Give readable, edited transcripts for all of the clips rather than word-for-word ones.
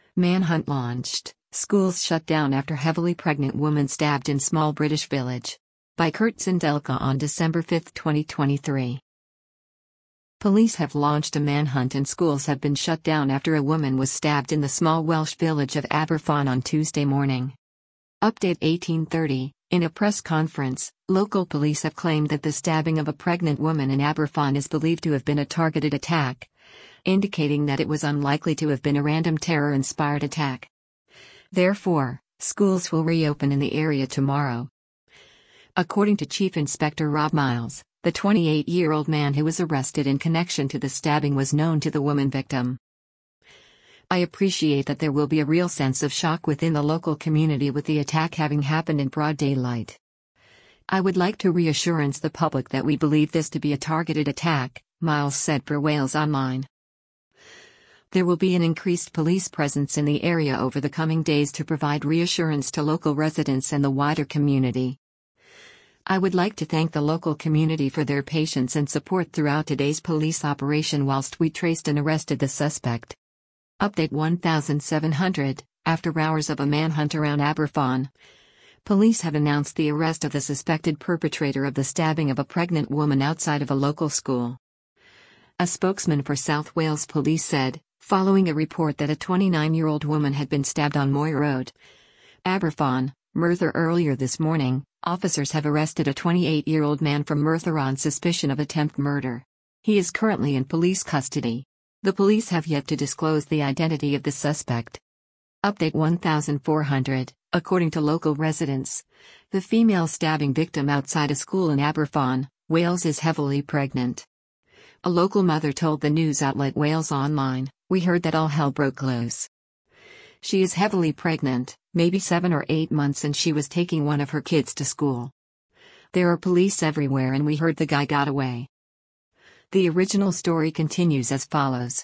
Manhunt launched, schools shut down after heavily pregnant woman stabbed in small British village. By Kurt Zindelka on December 5, 2023. Police have launched a manhunt and schools have been shut down after a woman was stabbed in the small Welsh village of Aberfan on Tuesday morning. Update 1830. In a press conference, local police have claimed that the stabbing of a pregnant woman in Aberfan is believed to have been a targeted attack, indicating that it was unlikely to have been a random terror-inspired attack. Therefore, schools will reopen in the area tomorrow. According to Chief Inspector Rob Miles, the 28-year-old man who was arrested in connection to the stabbing was known to the woman victim. I appreciate that there will be a real sense of shock within the local community with the attack having happened in broad daylight. I would like to reassurance the public that we believe this to be a targeted attack, Miles said for Wales Online. There will be an increased police presence in the area over the coming days to provide reassurance to local residents and the wider community. I would like to thank the local community for their patience and support throughout today's police operation whilst we traced and arrested the suspect. Update 1700, after hours of a manhunt around Aberfan. Police have announced the arrest of the suspected perpetrator of the stabbing of a pregnant woman outside of a local school. A spokesman for South Wales Police said, following a report that a 29-year-old woman had been stabbed on Moy Road, Aberfan, Merthyr earlier this morning, officers have arrested a 28-year-old man from Merthyr on suspicion of attempt murder. He is currently in police custody. The police have yet to disclose the identity of the suspect. Update 1400, according to local residents, the female stabbing victim outside a school in Aberfan, Wales is heavily pregnant. A local mother told the news outlet Wales Online, "We heard that all hell broke loose. She is heavily pregnant, maybe 7 or 8 months, and she was taking one of her kids to school. There are police everywhere and we heard the guy got away." The original story continues as follows.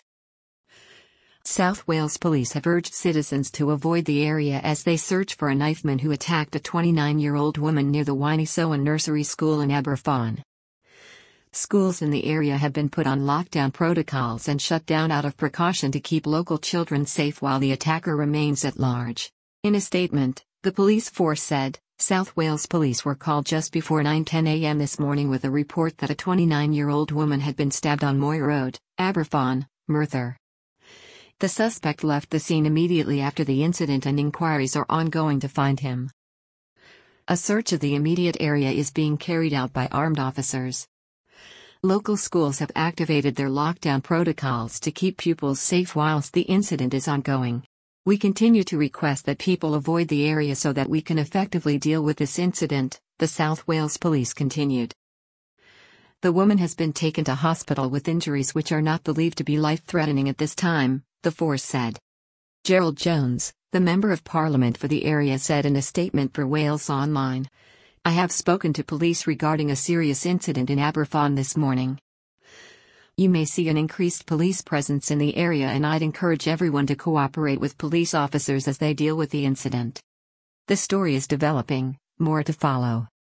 South Wales Police have urged citizens to avoid the area as they search for a knifeman who attacked a 29-year-old woman near the Wynnesowen Nursery School in Aberfan. Schools in the area have been put on lockdown protocols and shut down out of precaution to keep local children safe while the attacker remains at large. In a statement, the police force said, South Wales Police were called just before 9:10 a.m. this morning with a report that a 29-year-old woman had been stabbed on Moy Road, Aberfan, Merthyr. The suspect left the scene immediately after the incident and inquiries are ongoing to find him. A search of the immediate area is being carried out by armed officers. Local schools have activated their lockdown protocols to keep pupils safe whilst the incident is ongoing. We continue to request that people avoid the area so that we can effectively deal with this incident, the South Wales Police continued. The woman has been taken to hospital with injuries which are not believed to be life-threatening at this time, the force said. Gerald Jones, the Member of Parliament for the area, said in a statement for Wales Online, "I have spoken to police regarding a serious incident in Aberfan this morning. You may see an increased police presence in the area and I'd encourage everyone to cooperate with police officers as they deal with the incident." The story is developing, more to follow.